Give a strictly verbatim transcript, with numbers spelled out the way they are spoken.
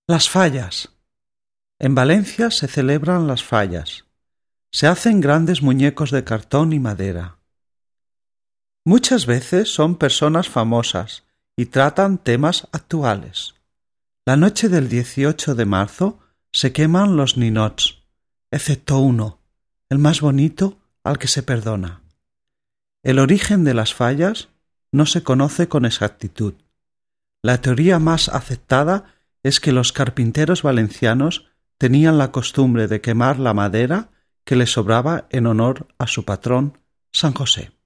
Las fallas. En Valencia se celebran las fallas. Se hacen grandes muñecos de cartón y madera. Muchas veces son personas famosas y tratan temas actuales. La noche del dieciocho de marzo se queman los ninots, excepto uno, el más bonito, al que se perdona. El origen de las fallas no se conoce con exactitud. La teoría más aceptada es que los carpinteros valencianos tenían la costumbre de quemar la madera que les sobraba en honor a su patrón, San José.